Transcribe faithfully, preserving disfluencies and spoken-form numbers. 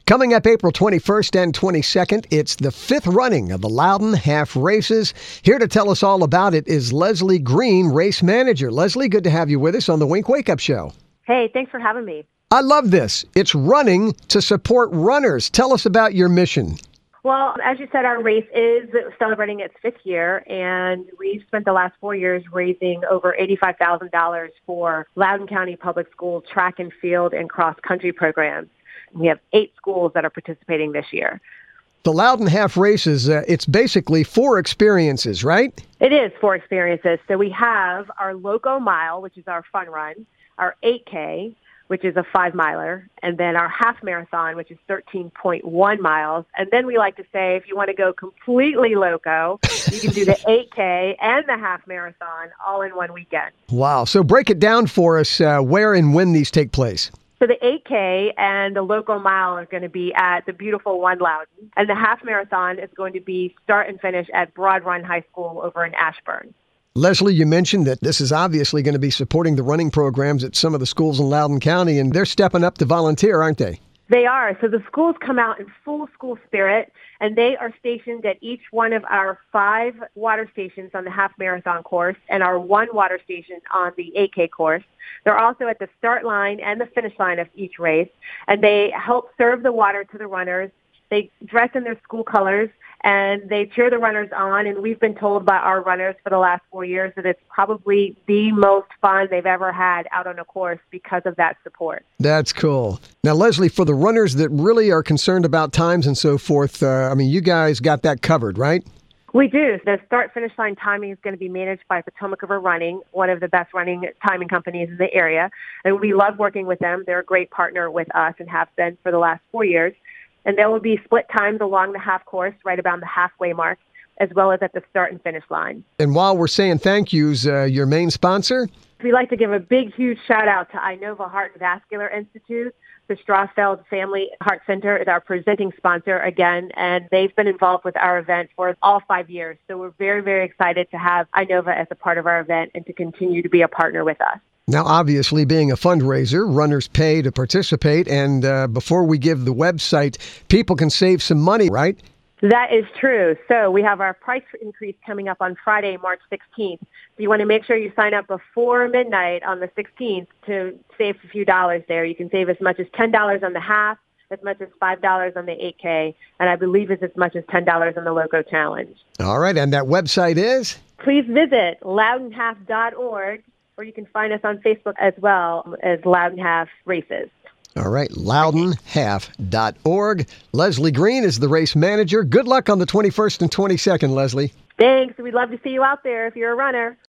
Coming up April twenty-first and twenty-second, it's the fifth running of the Loudon Half Races. Here to tell us all about it is Leslie Green, race manager. Leslie, good to have you with us on the Wink Wake Up Show. Hey, thanks for having me. I love this. It's running to support runners. Tell us about your mission. Well, as you said, our race is celebrating its fifth year, and we've spent the last four years raising over eighty-five thousand dollars for Loudoun County Public School track and field and cross-country programs. We have eight schools that are participating this year. The Loudon Half Races, uh, it's basically four experiences, right? It is four experiences. So we have our Loco Mile, which is our fun run, our eight K, which is a five-miler, and then our half marathon, which is thirteen point one miles. And then we like to say, if you want to go completely loco, you can do the eight K and the half marathon all in one weekend. Wow. So break it down for us, uh, where and when these take place. So the eight K and the Loco Mile are going to be at the beautiful One Loudon, and the half marathon is going to be start and finish at Broad Run High School over in Ashburn. Leslie, you mentioned that this is obviously going to be supporting the running programs at some of the schools in Loudoun County, and they're stepping up to volunteer, aren't they? They are. So the schools come out in full school spirit, and they are stationed at each one of our five water stations on the half marathon course and our one water station on the eight K course. They're also at the start line and the finish line of each race, and they help serve the water to the runners. They dress in their school colors, and they cheer the runners on, and we've been told by our runners for the last four years that it's probably the most fun they've ever had out on a course because of that support. That's cool. Now, Leslie, for the runners that really are concerned about times and so forth, uh, I mean, you guys got that covered, right? We do. The start-finish line timing is going to be managed by Potomac River Running, one of the best running timing companies in the area, and we love working with them. They're a great partner with us and have been for the last four years. And there will be split times along the half course, right around the halfway mark, as well as at the start and finish line. And while we're saying thank yous, uh, your main sponsor? We'd like to give a big, huge shout out to Inova Heart and Vascular Institute. The Strassfeld Family Heart Center is our presenting sponsor again, and they've been involved with our event for all five years. So we're very, very excited to have Inova as a part of our event and to continue to be a partner with us. Now, obviously, being a fundraiser, runners pay to participate. And uh, before we give the website, people can save some money, right? That is true. So we have our price increase coming up on Friday, March sixteenth. So you want to make sure you sign up before midnight on the sixteenth to save a few dollars there. You can save as much as ten dollars on the half, as much as five dollars on the eight K, and I believe it's as much as ten dollars on the Loco Challenge. All right. And that website is? Please visit loudon half dot org. Or you can find us on Facebook as well as Loudon Half Races. All right, loudon half dot org. Leslie Green is the race manager. Good luck on the twenty-first and twenty-second, Leslie. Thanks. We'd love to see you out there if you're a runner.